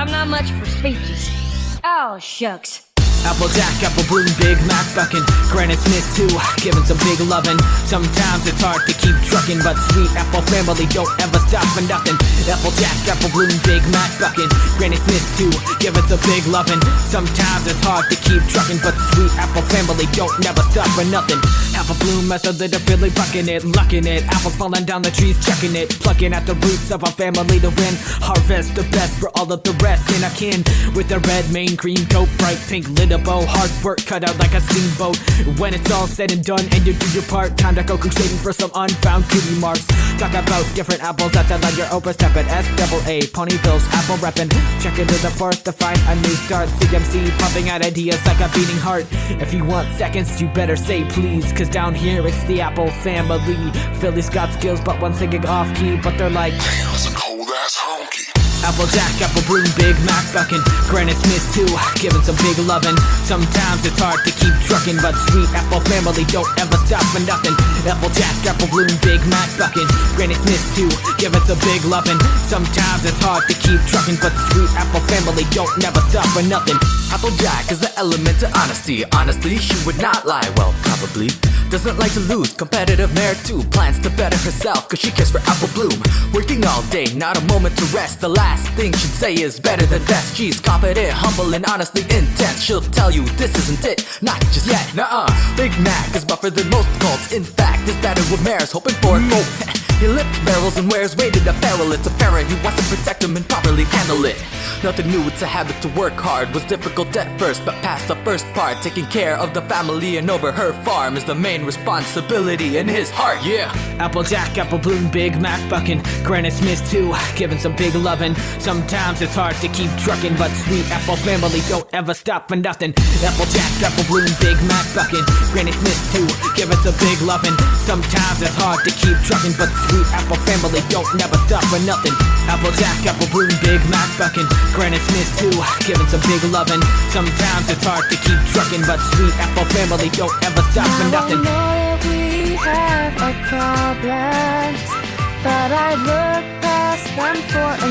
I'm not much for speeches. Oh, shucks. Applejack, Apple Bloom, Big Mac buckin', Granite Smith too, giving some big lovin'. Sometimes it's hard to keep truckin', but Sweet Apple family don't ever stop for nothing. Applejack, Apple Bloom, Big Mac buckin', Granite Smith too, giving some big lovin'. Sometimes it's hard to keep truckin', but Sweet Apple family don't never stop for nothing. Apple Bloom as a little Billy buckin' it, luckin' it. Apples falling down the trees, checking it, plucking at the roots of our family to win. Harvest the best for all of the rest in our kin. With a red mane, green coat, bright pink lid bow, hard work cut out like a steamboat. When it's all said and done and you do your part, time to go crusading for some unfound cutie marks. Talk about different apples that's like your Oprah step at SAA, Ponyville's apple reppin'. Check into the forest to find a new start. CMC pumping out ideas like a beating heart. If you want seconds, you better say please, cause down here it's the Apple family. Philly's got skills but one singing off key, but they're like, damn, that's a cold ass honky. Applejack, Apple Bloom, Big Mac buckin', Granite Smith too, giving some big lovin'. Sometimes it's hard to keep truckin', but Sweet Apple family don't ever stop for nothing. Applejack, Apple Bloom, Big Mac buckin', Granite Smith too, giving some big lovin'. Sometimes it's hard to keep truckin', but Sweet Apple family don't never stop for nothing. Applejack is the element to honesty. Honestly, she would not lie, well, probably. Doesn't like to lose, competitive mare too. Plans to better herself, cause she cares for Apple Bloom. Working all day, not a moment to rest. The last thing she'd say is better than best. She's confident, humble, and honestly intense. She'll tell you this isn't it, not just yet, nuh-uh. Big Mac is buffer than most cults. In fact, is better what mare's hoping for. He lifts barrels and wears weighted apparel. It's apparent he wants to protect them and properly handle it. Nothing new, it's a habit to work hard. Was difficult at first, but past the first part. Taking care of the family and over her farm is the main responsibility in his heart, yeah. Applejack, Apple Bloom, Big Mac buckin', Granite Smith too, giving some big lovin'. Sometimes it's hard to keep truckin', but Sweet Apple family don't ever stop for nothing. Applejack, Apple Bloom, Big Mac buckin', Granite Smith too, giving some big lovin'. Sometimes it's hard to keep truckin', but Sweet Apple family don't never stop for nothing. Applejack, Apple Bloom, Big Mac buckin', Granite Smith too, giving some big lovin'. Sometimes it's hard to keep truckin', but Sweet Apple family don't ever stop for nothing. I know that we have our problems, but I look past them for a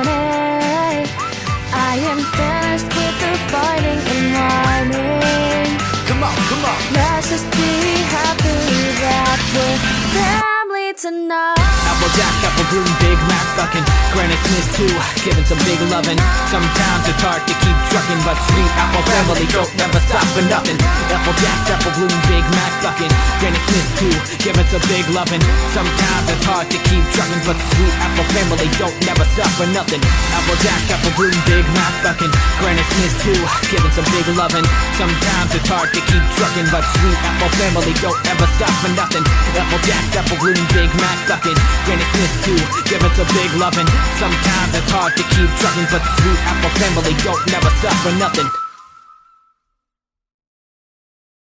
minute. I am finished with the fighting and whining. Come on, come on. Let's just be happy that we're family tonight. Applejack, Apple Bloom, Big Mac buckin', Granite Smith too, giving some big lovin'. Sometimes it's hard to keep truckin', but Sweet Apple family don't never stop for nothing. Applejack, Apple Bloom, Big Mac buckin', Granite Smith too, giving some big lovin'. Sometimes it's hard to keep truckin', but Sweet Apple family don't never stop for nothing. Applejack, Apple Bloom, Big Mac buckin', Granite Smith too, giving some big lovin'. Sometimes it's hard to keep truckin', but Sweet Apple family don't ever stop for nothing. Applejack, Apple Bloom, Big Mac buckin', Granite Smith too, giving some big lovin'. Sometimes it's hard to keep truckin', but Sweet Apple family don't never stop for nothing.